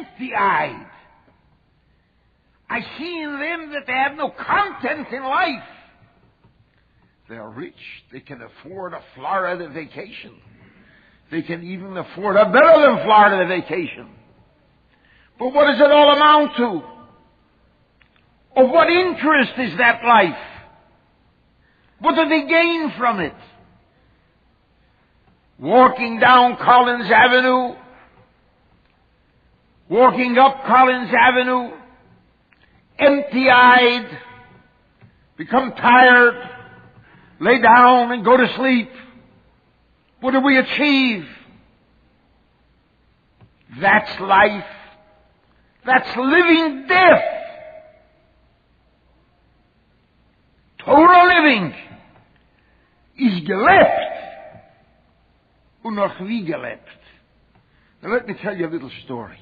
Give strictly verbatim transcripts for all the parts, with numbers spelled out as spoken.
empty-eyed. I see in them that they have no content in life. They're rich. They can afford a Florida vacation. They can even afford a better than Florida vacation. But what does it all amount to? Of what interest is that life? What do they gain from it? Walking down Collins Avenue, walking up Collins Avenue, empty-eyed, become tired, lay down and go to sleep. What do we achieve? That's life. That's living death. Torah living is gelebt. Und noch wie gelebt. Now let me tell you a little story.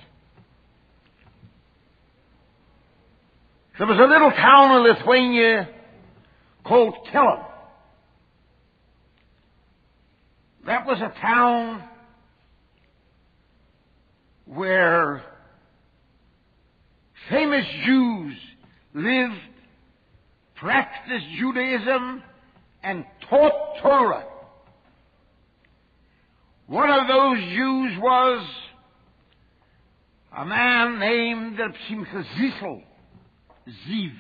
There was a little town in Lithuania called Kellam. That was a town where famous Jews lived, practiced Judaism, and taught Torah. One of those Jews was a man named Simcha Zissel, Ziv.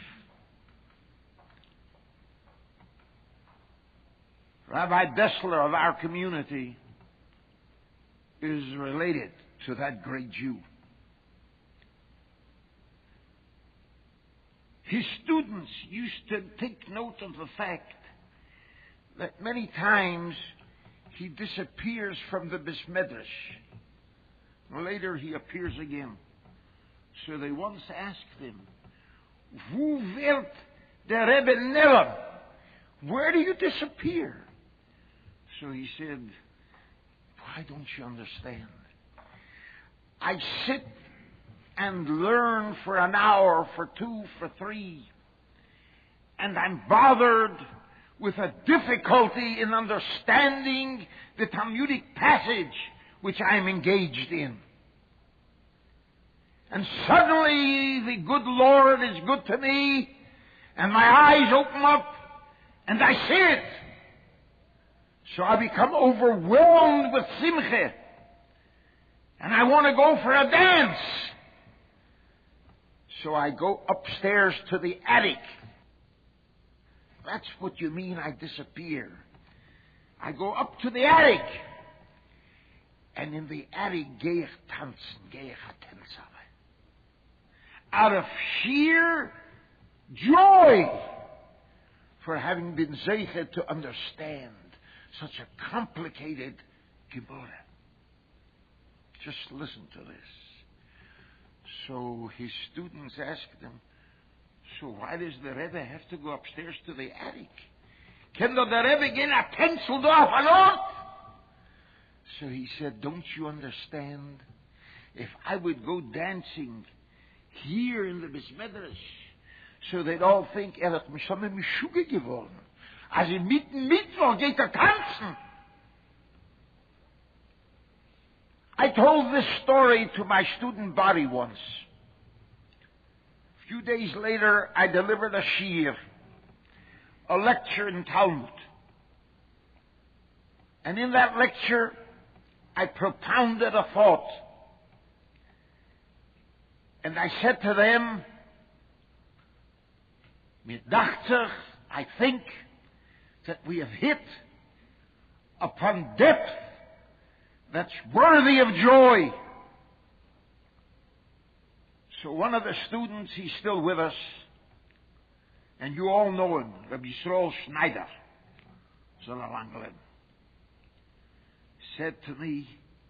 Rabbi Dessler of our community is related to that great Jew. His students used to take note of the fact that many times he disappears from the Beis Medrash. Later he appears again. So they once asked him, Wo wird der Rebbe Nella? Where do you disappear? So he said, why don't you understand? I sit and learn for an hour, for two, for three, and I'm bothered with a difficulty in understanding the Talmudic passage which I'm engaged in. And suddenly the good Lord is good to me, and my eyes open up, and I see it. So I become overwhelmed with simcha, and I want to go for a dance. So I go upstairs to the attic. That's what you mean I disappear. I go up to the attic. And in the attic, gehe ich tanzen, gehe ich tanzen. Out of sheer joy for having been zeicher to understand such a complicated Gemara. Just listen to this. So his students asked him, so why does the Rebbe have to go upstairs to the attic? Can the Rebbe get a pencil off a lot? So he said, don't you understand? If I would go dancing here in the Beis Medrash, so they'd all think, er hat mich schon mit Mischuge geworden. Also mitten Mittwoch geht er tanzen. I told this story to my student body once. A few days later, I delivered a shiur, a lecture in Talmud. And in that lecture, I propounded a thought. And I said to them, mir dachte, I think that we have hit upon depth that's worthy of joy. So one of the students, he's still with us, and you all know him, Rabbi Yisrael Schneider, Zolalanglem, said to me,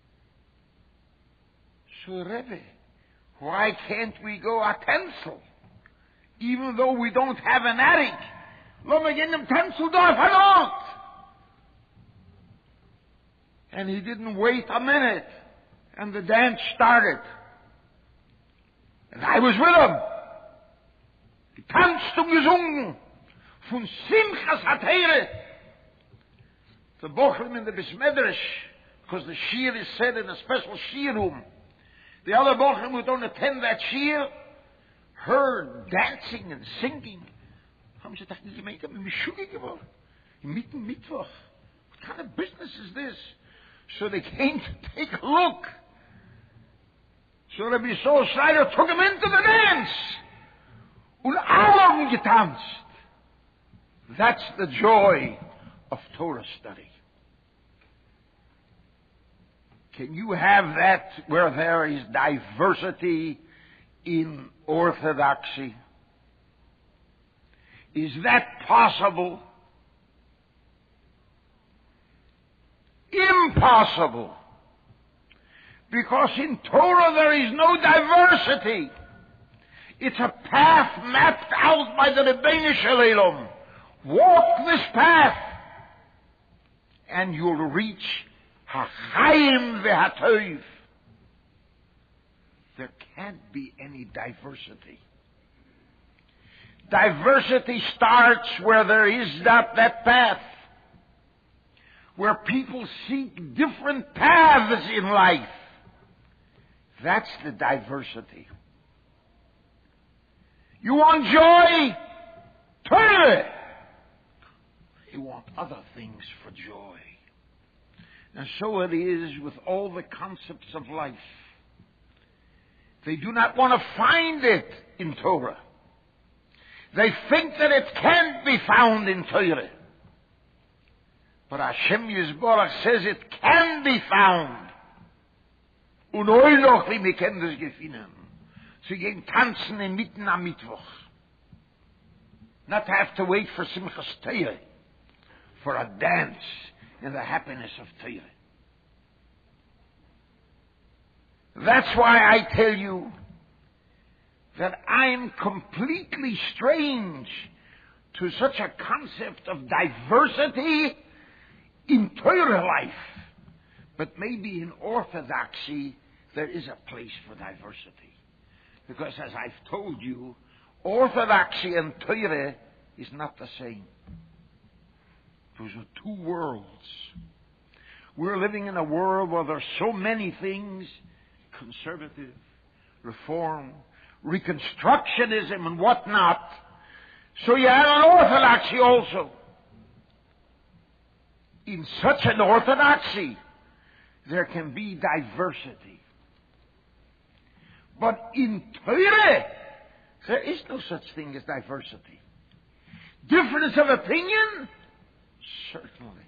so Rebbe, why can't we go a pencil? Even though we don't have an attic. Lass mich in dem Tenseldorf verlot. And he didn't wait a minute. And the dance started. And I was with him. Getanzt und gesungen. Von Simchas Hatere. The Bochum in the Beis Medrash, because the shiur is said in a special shiur room. The other Bochum who don't attend that shiur heard dancing and singing. Haben sie gedacht, die Gemeinde haben mich schuldig geworden. Mitten Mittwoch. What kind of business is this? So they came to take a look. So Rabbi Saul Schreider took him into the dance. Und alle haben getanzt. That's the joy of Torah study. Can you have that where there is diversity in orthodoxy? Is that possible? Impossible. Because in Torah there is no diversity. It's a path mapped out by the Rebbeinu Shalom. Walk this path and you'll reach HaChaim v'HaTov. There can't be any diversity. Diversity starts where there is not that path. Where people seek different paths in life. That's the diversity. You want joy? Torah. You want other things for joy. And so it is with all the concepts of life. They do not want to find it in Torah. They think that it can't be found in Torah. But Hashem Yisborach says it can be found. Und oi noch, wie wir können das gefunden. Sie gehen tanzen inmitten am Mittwoch. Not to have to wait for Simchas Torah, for a dance in the happiness of Torah. That's why I tell you that I'm completely strange to such a concept of diversity in Torah life. But maybe in orthodoxy there is a place for diversity. Because as I've told you, orthodoxy and Torah is not the same. Those are two worlds. We're living in a world where there's so many things, conservative, reform, reconstructionism and whatnot. So you have an orthodoxy also. In such an orthodoxy, there can be diversity. But in Torah, there is no such thing as diversity. Difference of opinion? Certainly.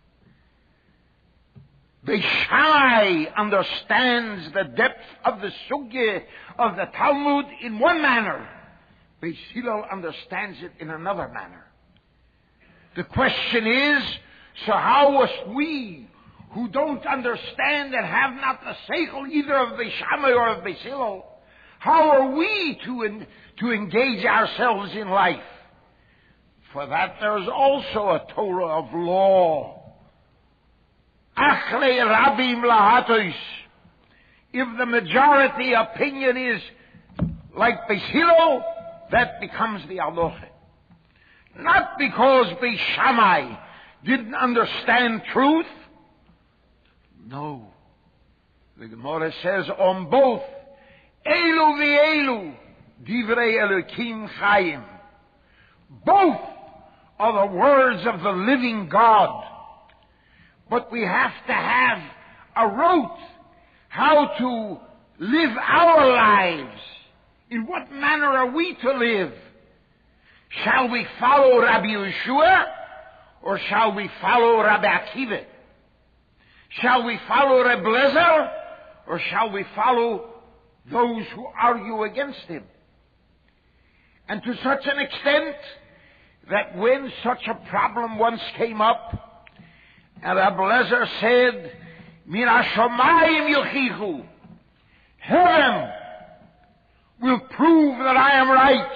Beis Shammai understands the depth of the sugya of the Talmud in one manner. Beis Hillel understands it in another manner. The question is, so how must we, who don't understand and have not the seichel either of Beis Shammai or of Beis Hillel, how are we to, en- to engage ourselves in life? For that there's also a Torah of law. Achlei rabim lahatos. If the majority opinion is like Beis Hillel, that becomes the halacha. Not because Beis Shammai didn't understand truth. No. The Gemara says on both, Elu v'elu, divrei Elokim chayim. Both are the words of the living God. But we have to have a route how to live our lives. In what manner are we to live? Shall we follow Rabbi Yeshua or shall we follow Rabbi Akiva? Shall we follow Reb Lezer or shall we follow those who argue against him? And to such an extent that when such a problem once came up, and Reb Lezer said, Min hashamayim yochichu, heaven will prove that I am right.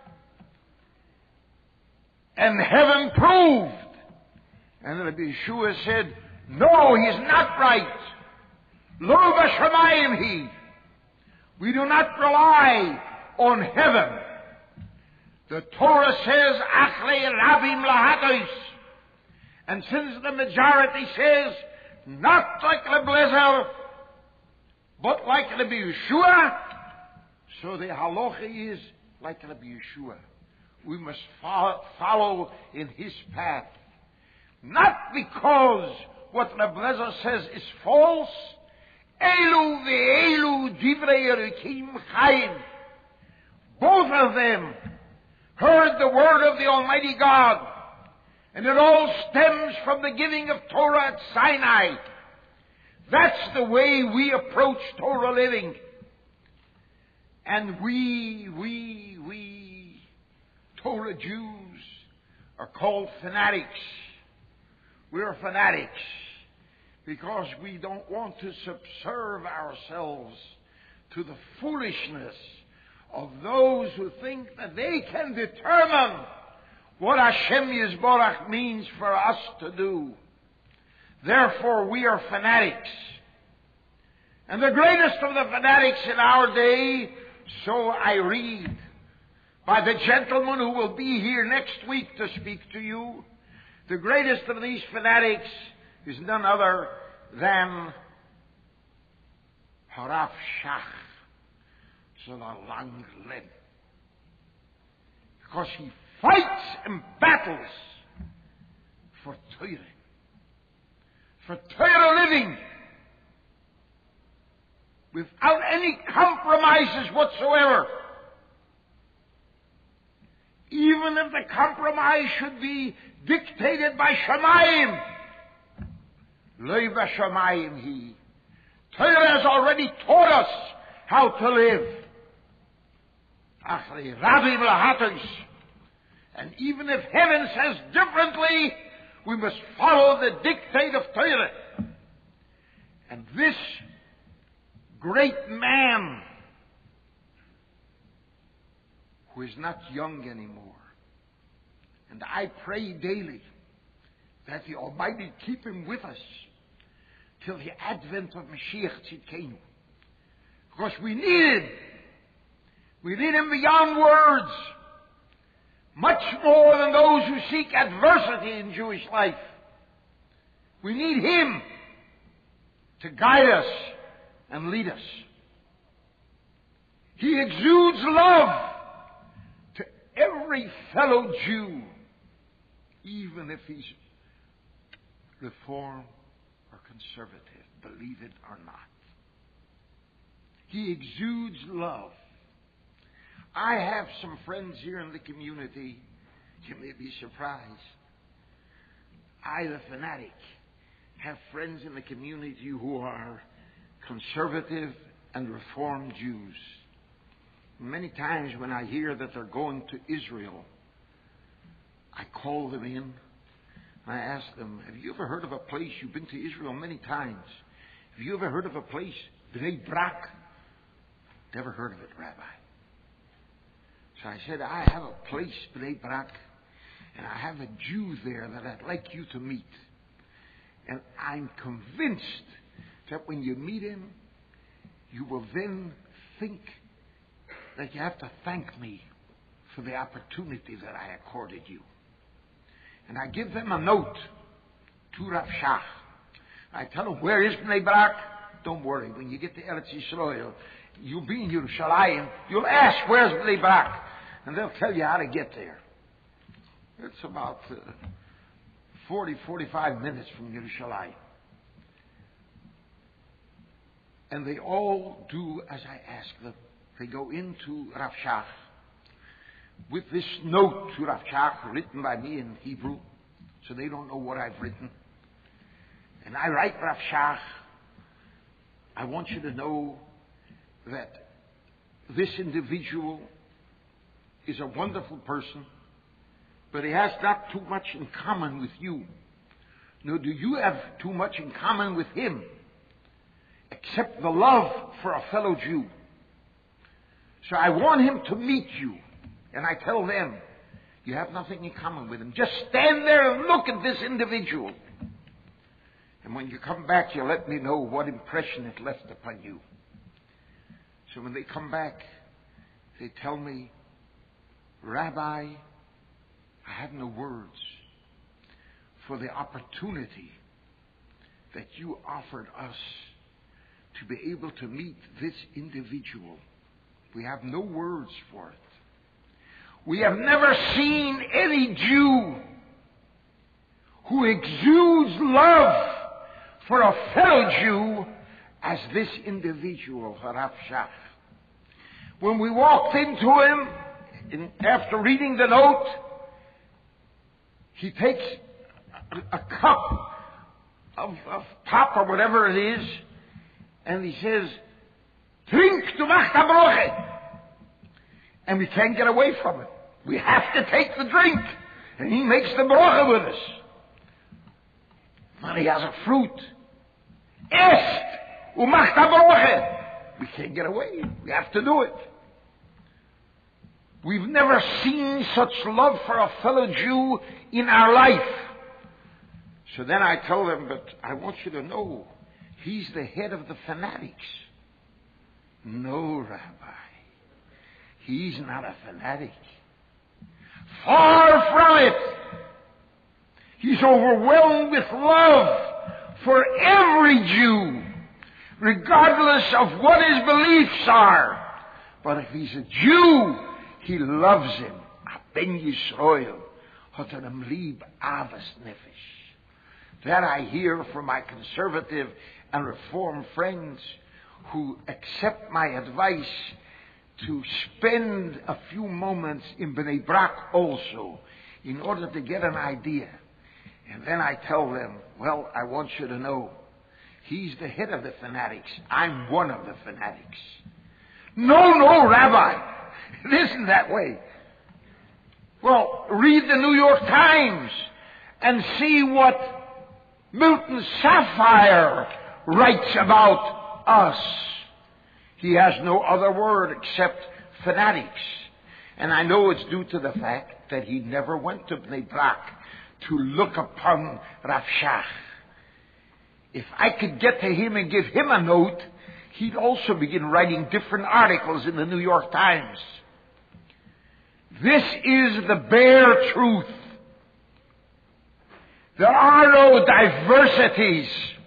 And heaven proved. And Rabbi Yeshua said, no, he is not right. Lo b'shamayim he. We do not rely on heaven. The Torah says, Achlei rabim lahatos. And since the majority says, not like Reb Lezer, But like Rabbi Yeshua, so the halacha is like Rabbi Yeshua. We must follow in his path. Not because what Rabbi Lezer says is false. Elu ve'elu divrei Elokim chayim. Both of them heard the word of the Almighty God. And it all stems from the giving of Torah at Sinai. That's the way we approach Torah living. And we, we, we, Torah Jews are called fanatics. We're fanatics because we don't want to subserve ourselves to the foolishness of those who think that they can determine what Hashem Yisborach means for us to do. Therefore, we are fanatics. And the greatest of the fanatics in our day, so I read, by the gentleman who will be here next week to speak to you, the greatest of these fanatics is none other than Harav Shach, Zalal Lem. Because he fights and battles for Torah, for Torah living, without any compromises whatsoever. Even if the compromise should be dictated by Shamayim. Loi b'Shamayim he. Torah has already taught us how to live. Achri Rabbi Lahatos. And even if heaven says differently, we must follow the dictate of Torah. And this great man, who is not young anymore, and I pray daily that the Almighty keep him with us till the advent of Mashiach Tzidkenu. Because we need him. We need him beyond words. Much more than those who seek adversity in Jewish life. We need him to guide us and lead us. He exudes love to every fellow Jew, even if he's Reform or conservative, believe it or not. He exudes love. I have some friends here in the community. You may be surprised. I, the fanatic, have friends in the community who are conservative and Reformed Jews. Many times when I hear that they're going to Israel, I call them in. I ask them, have you ever heard of a place? You've been to Israel many times. Have you ever heard of a place, Bnei Brak? Never heard of it, Rabbi. So I said, I have a place, Bnei Brak, and I have a Jew there that I'd like you to meet. And I'm convinced that when you meet him, you will then think that you have to thank me for the opportunity that I accorded you. And I give them a note to Rav Shach. I tell them, where is Bnei Brak? Don't worry, when you get to Eretz Yisrael, you'll be in Yerushalayim, you'll ask, where's Bnei Brak? And they'll tell you how to get there. It's about uh, forty, forty-five minutes from Yerushalayim. And they all do as I ask them. They go into Rav Shach with this note to Rav Shach written by me in Hebrew, so they don't know what I've written. And I write Rav Shach, I want you to know that this individual is a wonderful person, but he has not too much in common with you. Nor do you have too much in common with him, except the love for a fellow Jew. So I want him to meet you. And I tell them, you have nothing in common with him. Just stand there and look at this individual. And when you come back, you let me know what impression it left upon you. So when they come back, they tell me, Rabbi, I have no words for the opportunity that you offered us to be able to meet this individual. We have no words for it. We have never seen any Jew who exudes love for a fellow Jew as this individual, Rav Shach. When we walked into him, in, after reading the note, he takes a, a cup of, of pop or whatever it is, and he says, "Drink, du machst a broche." And we can't get away from it. We have to take the drink. And he makes the broche with us. But he has a fruit. Est, u macht a broche. We can't get away. We have to do it. We've never seen such love for a fellow Jew in our life. So then I tell them, but I want you to know, he's the head of the fanatics. No, Rabbi. He's not a fanatic. Far from it. He's overwhelmed with love for every Jew, regardless of what his beliefs are. But if he's a Jew, he loves him. Ben Yisrael hat einem lieb avas nefesh. That I hear from my conservative and reform friends who accept my advice to spend a few moments in Bnei Brak also in order to get an idea. And then I tell them, well, I want you to know, he's the head of the fanatics. I'm one of the fanatics. No, no, Rabbi. It isn't that way. Well, read the New York Times and see what Milton Sapphire writes about us. He has no other word except fanatics. And I know it's due to the fact that he never went to Bnei Brak to look upon Rav Shach. If I could get to him and give him a note, he'd also begin writing different articles in the New York Times. This is the bare truth. There are no diversities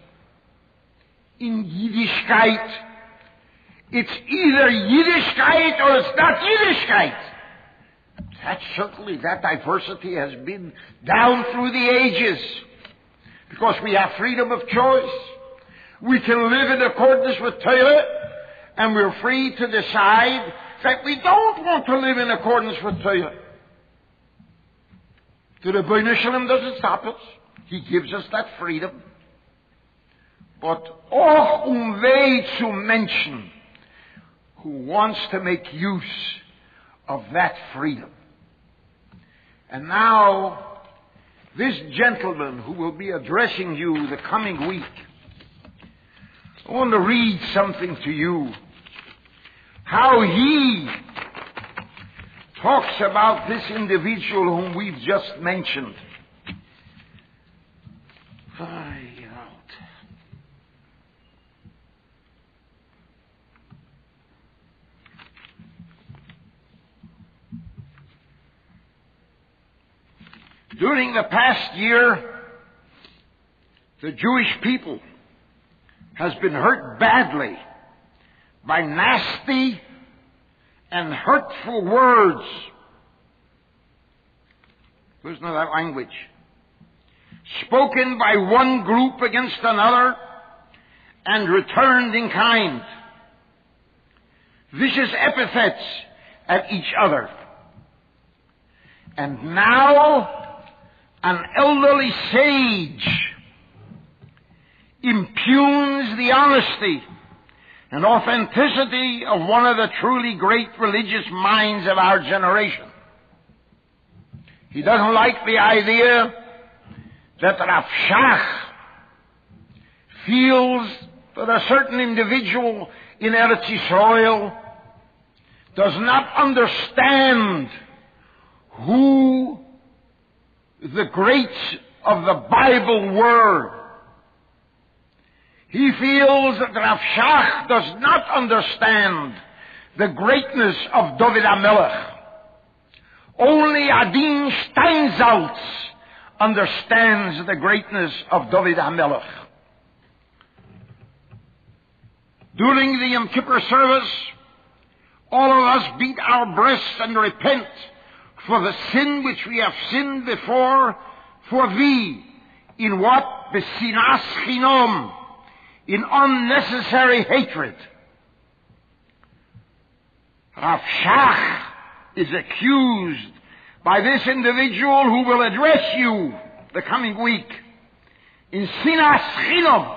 in Yiddishkeit. It's either Yiddishkeit or it's not Yiddishkeit. That certainly, that diversity has been down through the ages. Because we have freedom of choice. We can live in accordance with Torah, and we're free to decide that we don't want to live in accordance with Torah. The Rebbeinu Shalom doesn't stop us. He gives us that freedom. But auch um weh zu Menschen who wants to make use of that freedom. And now, this gentleman who will be addressing you the coming week, I want to read something to you. How he talks about this individual whom we've just mentioned. Ay, out. During the past year, the Jewish people has been hurt badly by nasty and hurtful words. Listen to that language. Spoken by one group against another and returned in kind. Vicious epithets at each other. And now, an elderly sage impugns the honesty and authenticity of one of the truly great religious minds of our generation. He doesn't like the idea that Rav Shach feels that a certain individual in Eretz Yisrael does not understand who the greats of the Bible were. He feels that Rav Shach does not understand the greatness of David HaMelech. Only Adin Steinsaltz understands the greatness of David HaMelech. During the Yom Kippur service, all of us beat our breasts and repent for the sin which we have sinned before for thee. In what? Besinas chinom, in unnecessary hatred. Rav Shach is accused by this individual who will address you the coming week in sinas chinom,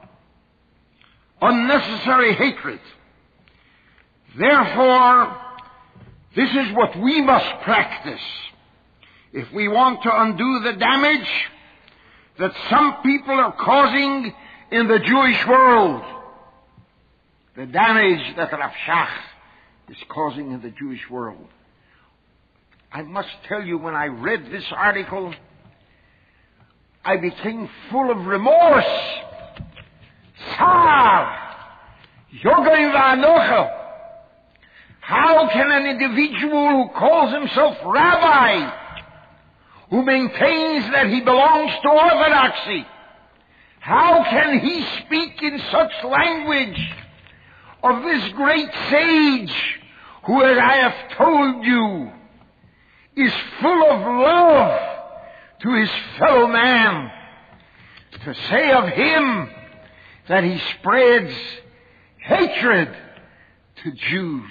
unnecessary hatred. Therefore, this is what we must practice if we want to undo the damage that some people are causing in the Jewish world. The damage that Rav Shach is causing in the Jewish world. I must tell you, when I read this article, I became full of remorse. Tsar, Yogain va'anocha. How can an individual who calls himself rabbi, who maintains that he belongs to orthodoxy, how can he speak in such language of this great sage who, as I have told you, is full of love to his fellow man, to say of him that he spreads hatred to Jews?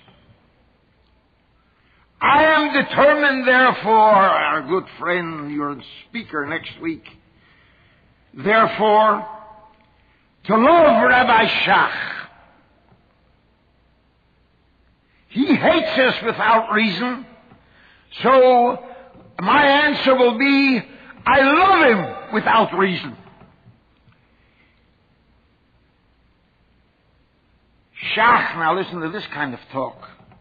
I am determined, therefore, our good friend, your speaker next week, therefore, to love Rabbi Shach. He hates us without reason, so my answer will be, I love him without reason. Shach, now listen to this kind of talk.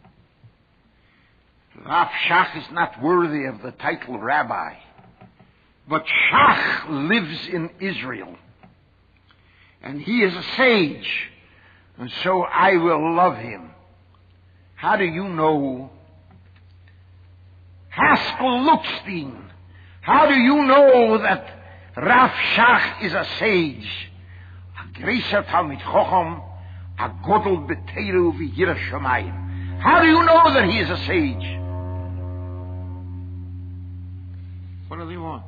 Rav Shach is not worthy of the title rabbi, but Shach lives in Israel, and he is a sage, and so I will love him. How do you know? Haskell Luckstein, how do you know that Rav Shach is a sage? A Greiser Talmid Chochem, a Godel B'Teiru V'Yirah Shamayim. How do you know that he is a sage? What do they want?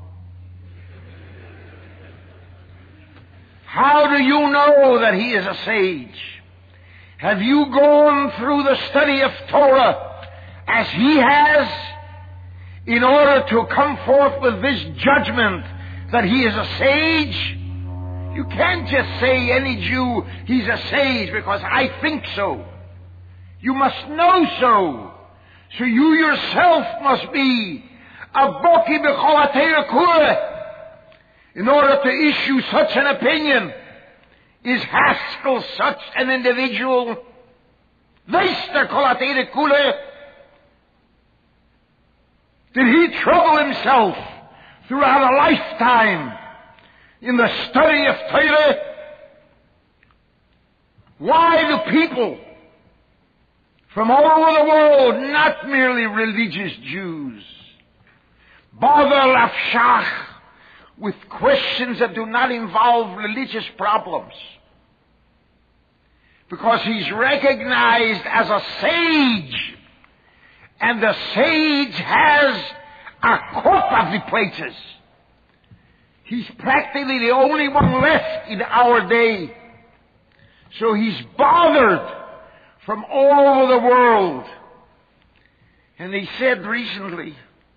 How do you know that he is a sage? Have you gone through the study of Torah as he has, in order to come forth with this judgment that he is a sage? You can't just say any Jew, he's a sage because I think so. You must know so. So you yourself must be a boki b'chol ha'Torah kula in order to issue such an opinion. Is Haskell such an individual? Weister kol ha'Torah kula? Did he trouble himself throughout a lifetime in the study of Torah? Why do people from all over the world, not merely religious Jews, bother Rav Shach with questions that do not involve religious problems? Because he's recognized as a sage, and the sage has a cup of the places. He's practically the only one left in our day. So he's bothered from all over the world. And he said recently,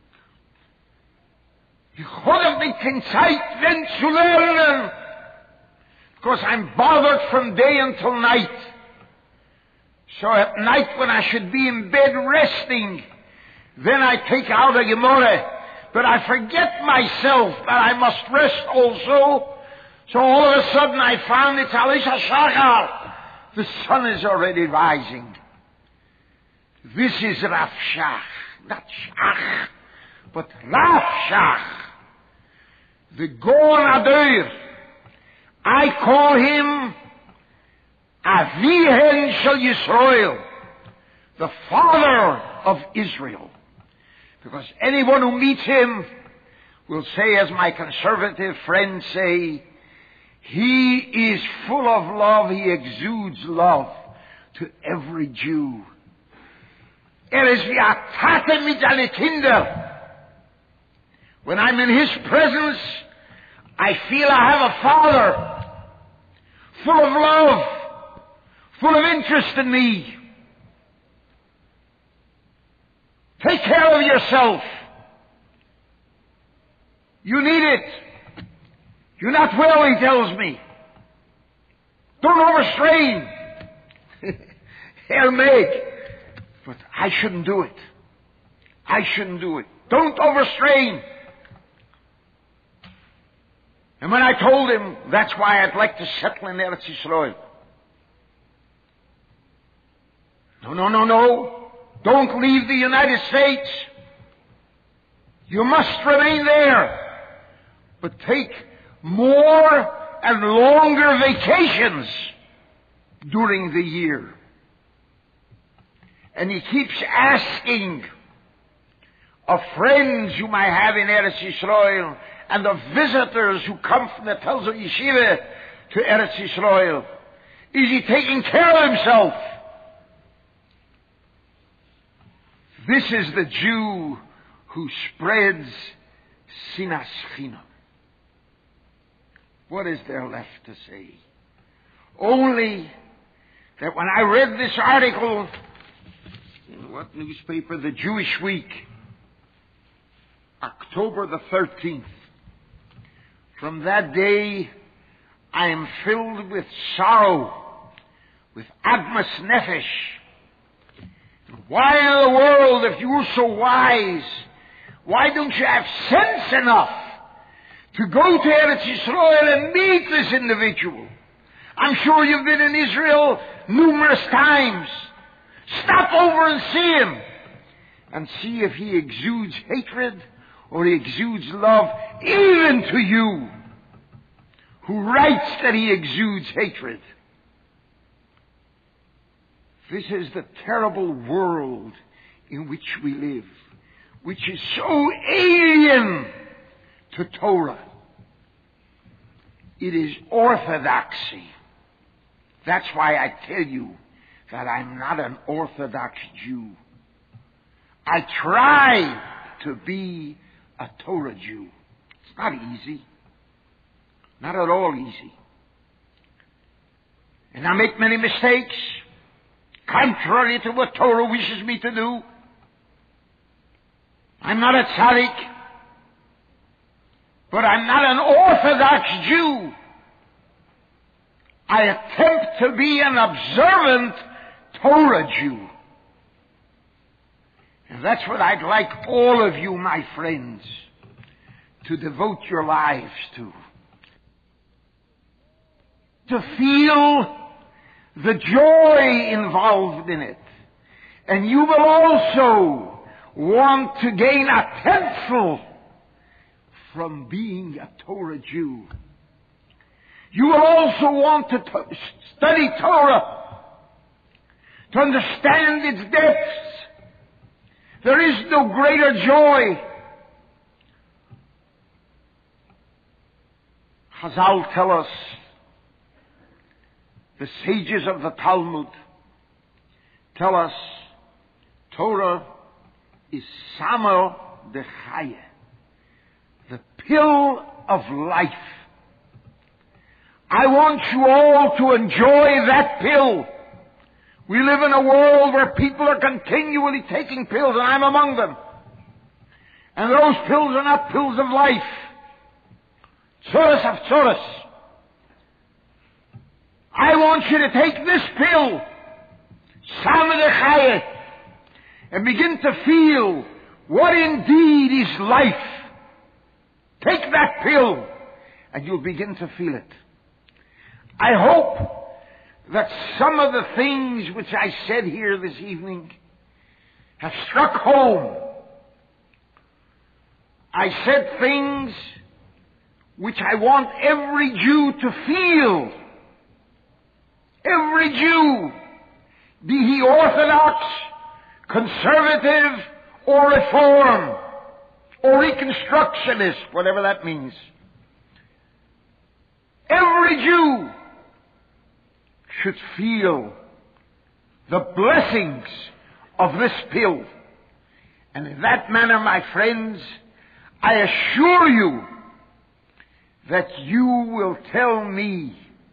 because I'm bothered from day until night. So at night when I should be in bed resting, then I take out a Gemara. But I forget myself that I must rest also. So all of a sudden I found it's Alisha Shachar. The sun is already rising. This is Rav Shach. Not Shach, but Rav Shach. The Gaon Adoir. I call him Avihen Shel Yisrael, the father of Israel. Because anyone who meets him will say, as my conservative friends say, He is full of love. He exudes love to every Jew. Er ist wie ein Vater mit seinen Kindern. When I'm in His presence, I feel I have a Father full of love, full of interest in me. Take care of yourself. You need it. You're not well, He tells me. Don't overstrain. Herr Meg. But I shouldn't do it. I shouldn't do it. Don't overstrain. And when I told him that's why I'd like to settle in Eretz Yisrael. No, no, no, no. Don't leave the United States. You must remain there. But take more and longer vacations during the year. And he keeps asking of friends whom I have in Eretz Yisrael and of visitors who come from the Telzer Yeshiva to Eretz Yisrael, is he taking care of himself? This is the Jew who spreads sinas chinam. What is there left to say? Only that when I read this article in what newspaper? The Jewish Week, October the thirteenth. From that day, I am filled with sorrow, with admas nefesh. Why in the world, if you were so wise, why don't you have sense enough to go to Eretz Yisrael and meet this individual? I'm sure you've been in Israel numerous times. Stop over and see him and see if he exudes hatred or he exudes love, even to you, who writes that he exudes hatred. This is the terrible world in which we live, which is so alien to Torah. It is orthodoxy. That's why I tell you that I'm not an Orthodox Jew. I try to be a Torah Jew. It's not easy. Not at all easy. And I make many mistakes, contrary to what Torah wishes me to do. I'm not a tzaddik, but I'm not an Orthodox Jew. I attempt to be an observant Torah Jew. And that's what I'd like all of you, my friends, to devote your lives to. To feel the joy involved in it. And you will also want to gain a tenfold from being a Torah Jew. You will also want to t- study Torah, to understand its depths. There is no greater joy. Chazal tell us, the sages of the Talmud tell us, Torah is Samer de Chaya, the pill of life. I want you all to enjoy that pill. We live in a world where people are continually taking pills, and I'm among them. And those pills are not pills of life. Tzoros of tzoros. I want you to take this pill, Samer de Chaya, and begin to feel what indeed is life. Take that pill, and you'll begin to feel it. I hope that some of the things which I said here this evening have struck home. I said things which I want every Jew to feel. Every Jew, be he Orthodox, conservative, or Reform, or Reconstructionist, whatever that means. every Jew should feel the blessings of this pill. And in that manner, my friends, I assure you that you will tell me,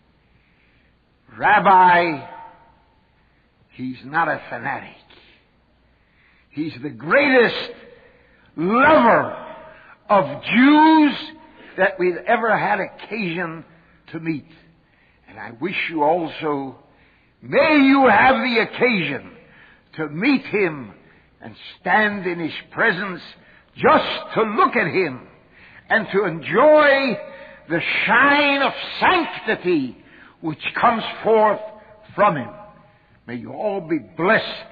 Rabbi, he's not a fanatic. He's the greatest lover of Jews that we've ever had occasion to meet. And I wish you also, may you have the occasion to meet him and stand in his presence just to look at him and to enjoy the shine of sanctity which comes forth from him. May you all be blessed.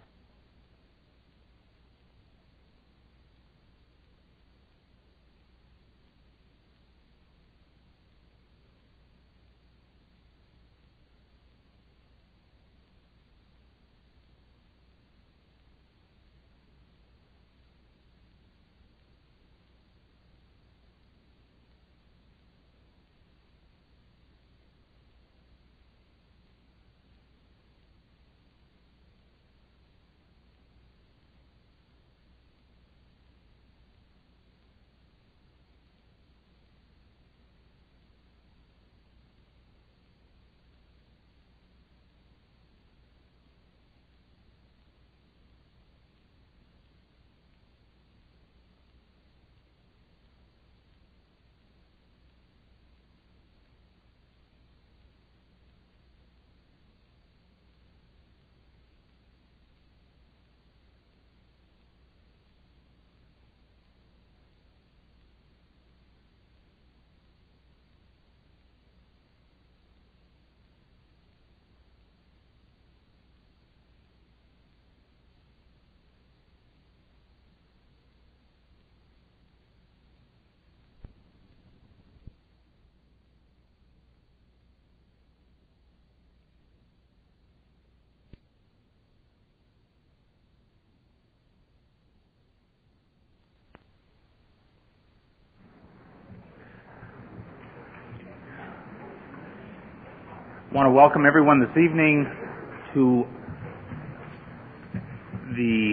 I want to welcome everyone this evening to the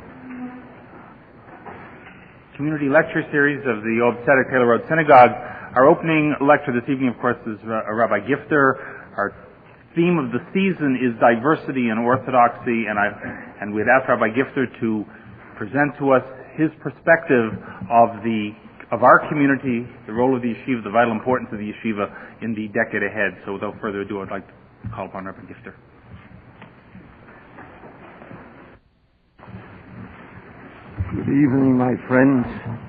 community lecture series of the Old Tzedek Taylor Road Synagogue. Our opening lecture this evening, of course, is Rabbi Gifter. Our theme of the season is diversity and orthodoxy, and I and we'd asked Rabbi Gifter to present to us his perspective of the of our community, the role of the yeshiva, the vital importance of the yeshiva in the decade ahead. So without further ado, I'd like to call upon Rabbi Gifter. Good evening, my friends.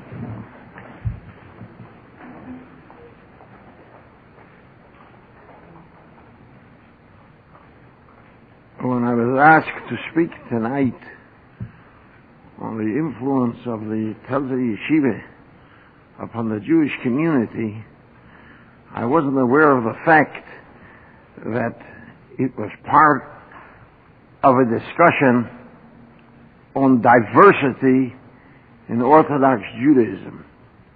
When I was asked to speak tonight on the influence of the Telzer Yeshiva upon the Jewish community, I wasn't aware of the fact that it was part of a discussion on diversity in Orthodox Judaism.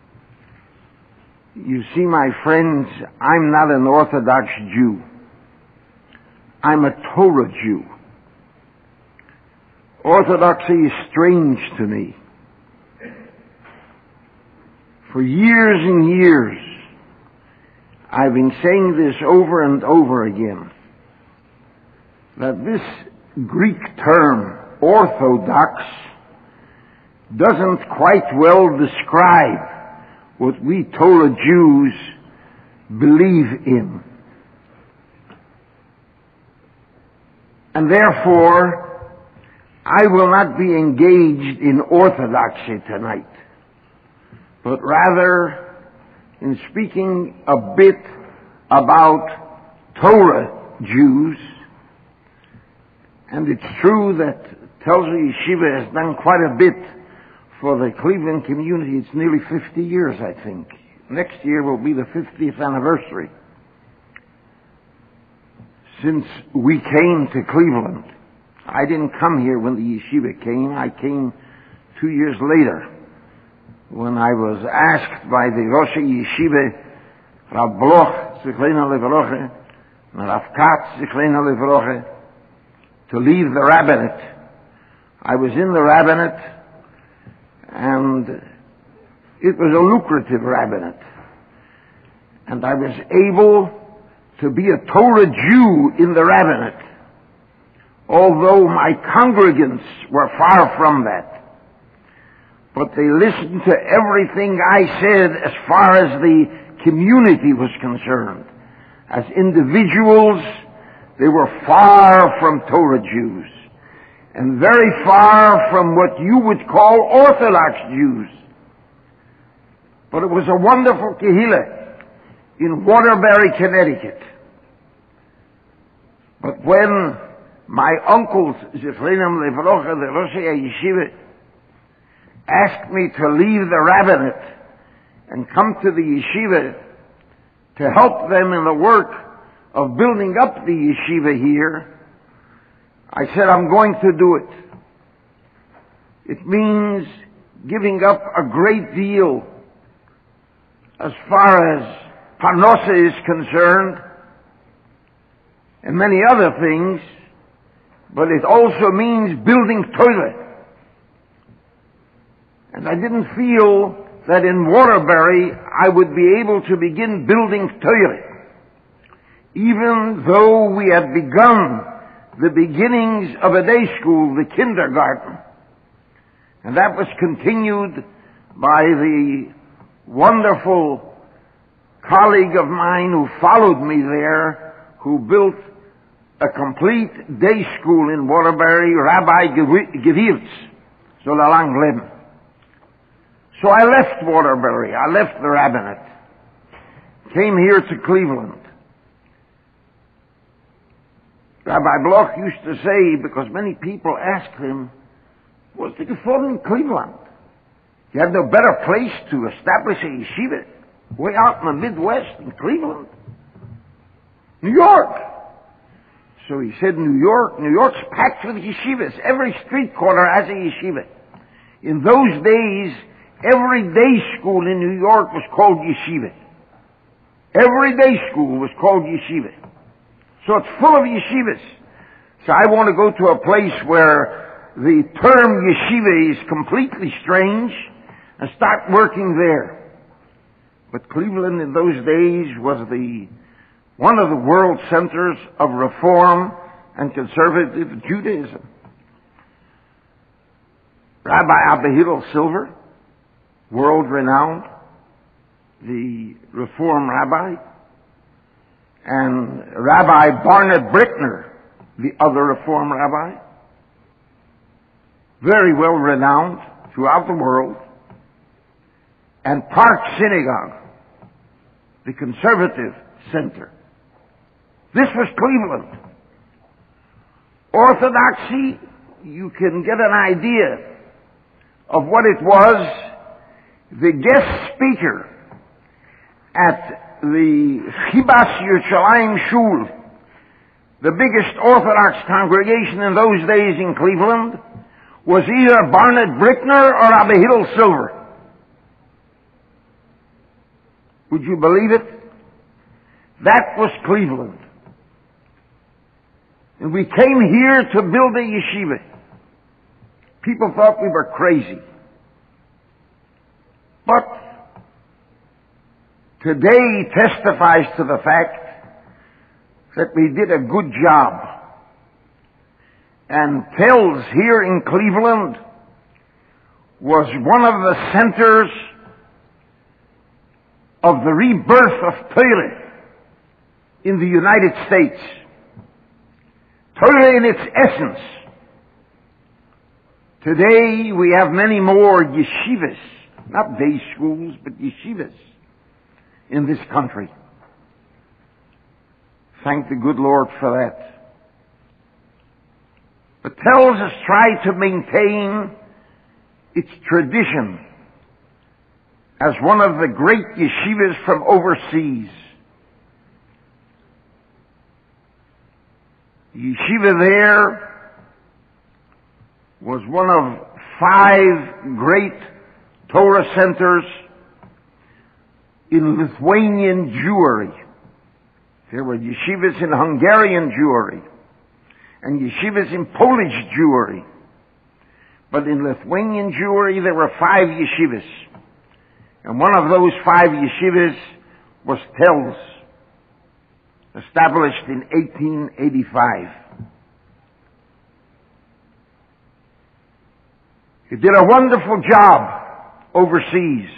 You see, my friends, I'm not an Orthodox Jew. I'm a Torah Jew. Orthodoxy is strange to me. For years and years, I've been saying this over and over again, that this Greek term, orthodox, doesn't quite well describe what we Torah Jews believe in. And therefore, I will not be engaged in orthodoxy tonight, but rather in speaking a bit about Torah Jews. And it's true that Telzer Yeshiva has done quite a bit for the Cleveland community. It's nearly fifty years, I think. Next year will be the fiftieth anniversary since we came to Cleveland. I didn't come here when the yeshiva came. I came two years later when I was asked by the Rosh Yeshiva, Rav Bloch Zichlena Levroche, and Rav Katz, Zichlena Levroche, to leave the rabbinate. I was in the rabbinate, and it was a lucrative rabbinate. And I was able to be a Torah Jew in the rabbinate, although my congregants were far from that. But they listened to everything I said as far as the community was concerned. As individuals, they were far from Torah Jews, and very far from what you would call Orthodox Jews. But it was a wonderful kehillah in Waterbury, Connecticut. But when my uncles, Zifrinam Levrocha, the Rosh Yeshiva, asked me to leave the rabbinate and come to the yeshiva to help them in the work of building up the yeshiva here, I said, I'm going to do it. It means giving up a great deal as far as parnosa is concerned and many other things, but it also means building Torah. And I didn't feel that in Waterbury I would be able to begin building Torah, even though we had begun the beginnings of a day school, the kindergarten. And that was continued by the wonderful colleague of mine who followed me there, who built a complete day school in Waterbury, Rabbi Gewirtz, Zolalang Leben. So I left Waterbury, I left the rabbinate, came here to Cleveland. Rabbi Bloch used to say, because many people asked him, what's the gefallen in Cleveland? You have no better place to establish a yeshiva way out in the Midwest in Cleveland? New York. So he said, New York, New York's packed with yeshivas. Every street corner has a yeshiva. In those days, every day school in New York was called yeshiva. Every day school was called yeshiva. So it's full of yeshivas. So I want to go to a place where the term yeshiva is completely strange and start working there. But Cleveland in those days was the one of the world centers of reform and conservative Judaism. Rabbi Abihillel Silver, world-renowned, the Reform rabbi, and Rabbi Barnett Brickner, the other Reform rabbi, very well-renowned throughout the world, and Park Synagogue, the conservative center. This was Cleveland. Orthodoxy, you can get an idea of what it was. The guest speaker at the Chibas Yerushalayim Shul, the biggest Orthodox congregation in those days in Cleveland, was either Barnett Brickner or Abihillel Silver. Would you believe it? That was Cleveland. And we came here to build a yeshiva. People thought we were crazy. But today testifies to the fact that we did a good job. And Telz here in Cleveland was one of the centers of the rebirth of Torah in the United States. Torah in its essence. Today we have many more yeshivas, not day schools, but yeshivas in this country. Thank the good Lord for that. But Telz has tried to maintain its tradition as one of the great yeshivas from overseas. The yeshiva there was one of five great Torah centers in Lithuanian Jewry. There were yeshivas in Hungarian Jewry and yeshivas in Polish Jewry. But in Lithuanian Jewry there were five yeshivas. And one of those five yeshivas was Telz, established in eighteen eighty-five. He did a wonderful job overseas.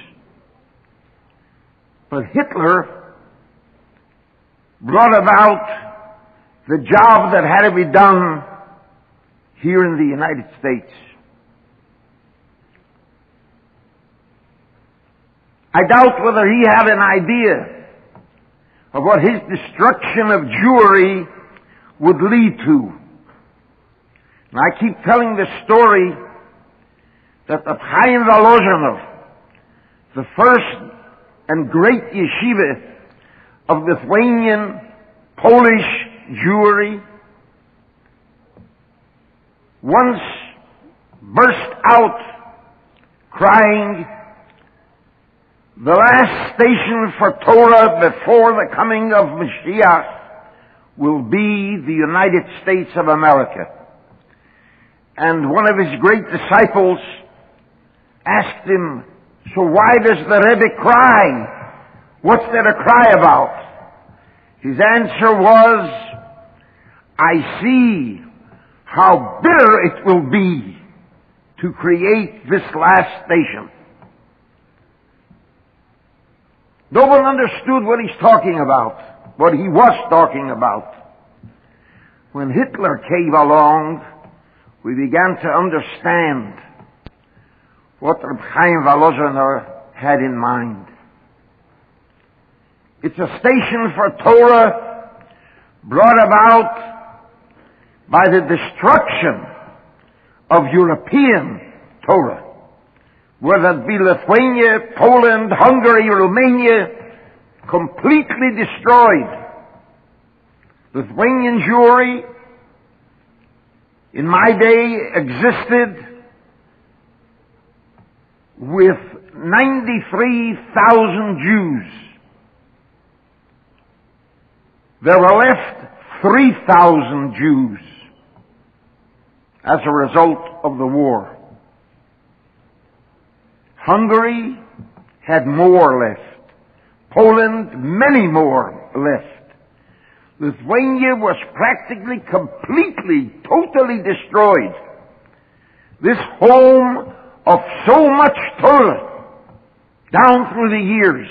But Hitler brought about the job that had to be done here in the United States. I doubt whether he had an idea of what his destruction of Jewry would lead to. And I keep telling the story that the Chaim Volozhinov, the first and great yeshiva of Lithuanian, Polish Jewry, once burst out crying, "The last station for Torah before the coming of Mashiach will be the United States of America." And one of his great disciples asked him, "So why does the Rebbe cry? What's there to cry about?" His answer was, "I see how bitter it will be to create this last station." No one understood what he's talking about, what he was talking about. When Hitler came along, we began to understand what Reb Chaim Volozhinov had in mind. It's a station for Torah brought about by the destruction of European Torah, whether it be Lithuania, Poland, Hungary, Romania, completely destroyed. Lithuanian Jewry, in my day, existed with ninety-three thousand Jews. There were left three thousand Jews as a result of the war. Hungary had more left. Poland, many more left. Lithuania was practically, completely, totally destroyed. This home of so much Torah down through the years.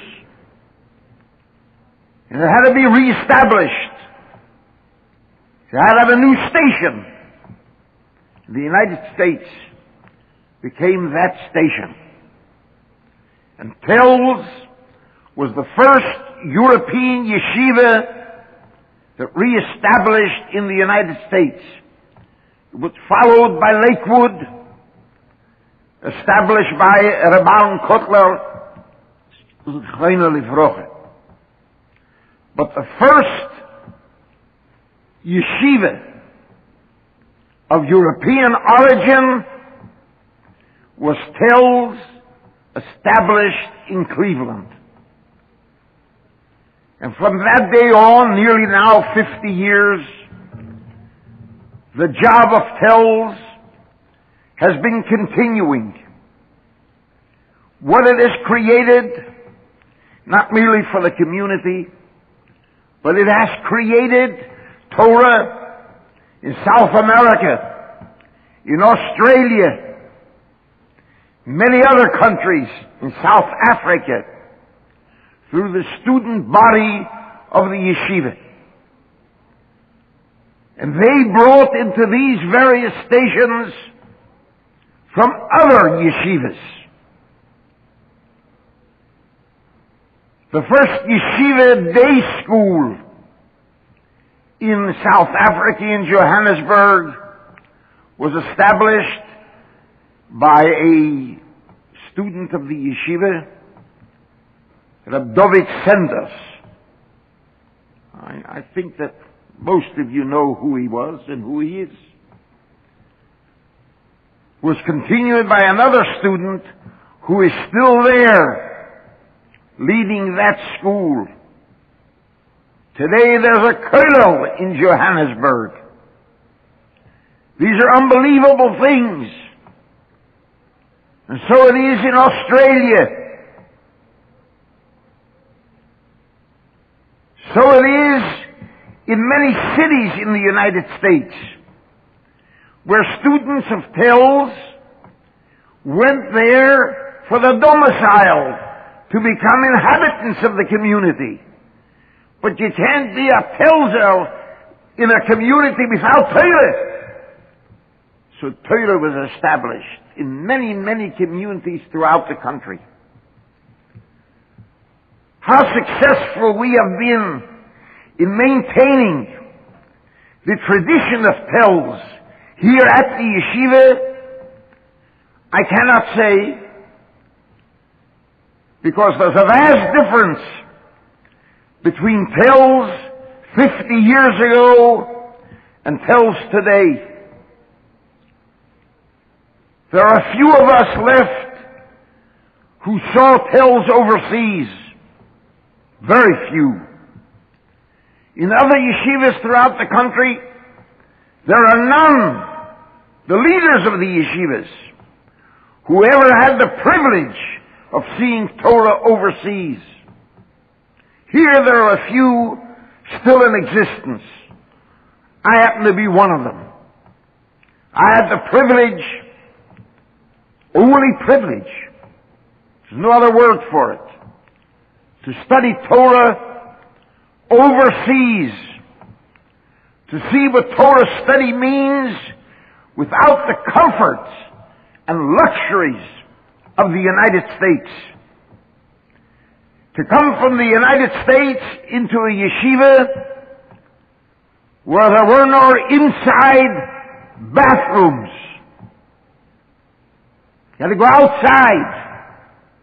And it had to be reestablished. It had to have a new station. The United States became that station. And Telz was the first European yeshiva that reestablished in the United States. It was followed by Lakewood, established by Rabban Kotler, but the first yeshiva of European origin was Telz, established in Cleveland. And from that day on, nearly now fifty years, the job of Telz has been continuing. What it has created, not merely for the community, but it has created Torah in South America, in Australia, many other countries, in South Africa, through the student body of the yeshiva. And they brought into these various stations from other yeshivas. The first yeshiva day school in South Africa, in Johannesburg, was established by a student of the yeshiva, Reb David Sanders. I, I think that most of you know who he was and who he is. Was continued by another student who is still there, leading that school Today there's a kollel in Johannesburg. These are unbelievable things. And so it is in Australia. So it is in many cities in the United States, where students of Telz went there for the domicile to become inhabitants of the community. But you can't be a Telzer in a community without toilet. So toilet was established in many, many communities throughout the country. How successful we have been in maintaining the tradition of Telz here at the yeshiva, I cannot say, because there's a vast difference between Telz fifty years ago and Telz today. There are a few of us left who saw Telz overseas. Very few. In other yeshivas throughout the country, there are none, the leaders of the yeshivas, who ever had the privilege of seeing Torah overseas. Here there are a few still in existence. I happen to be one of them. I had the privilege, only privilege, there's no other word for it, to study Torah overseas, to see what Torah study means without the comforts and luxuries of the United States. To come from the United States into a yeshiva where there were no inside bathrooms. You had to go outside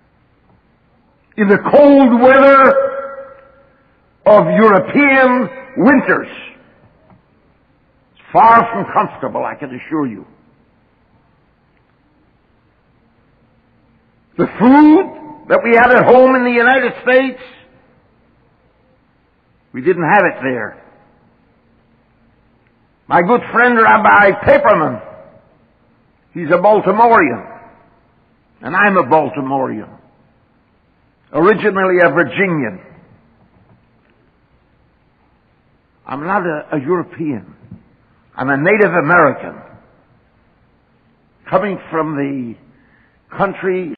in the cold weather of European winters. It's far from comfortable, I can assure you. The food that we had at home in the United States, we didn't have it there. My good friend Rabbi Paperman, he's a Baltimorean, and I'm a Baltimorean, originally a Virginian. I'm not a, a European. I'm a Native American, coming from the country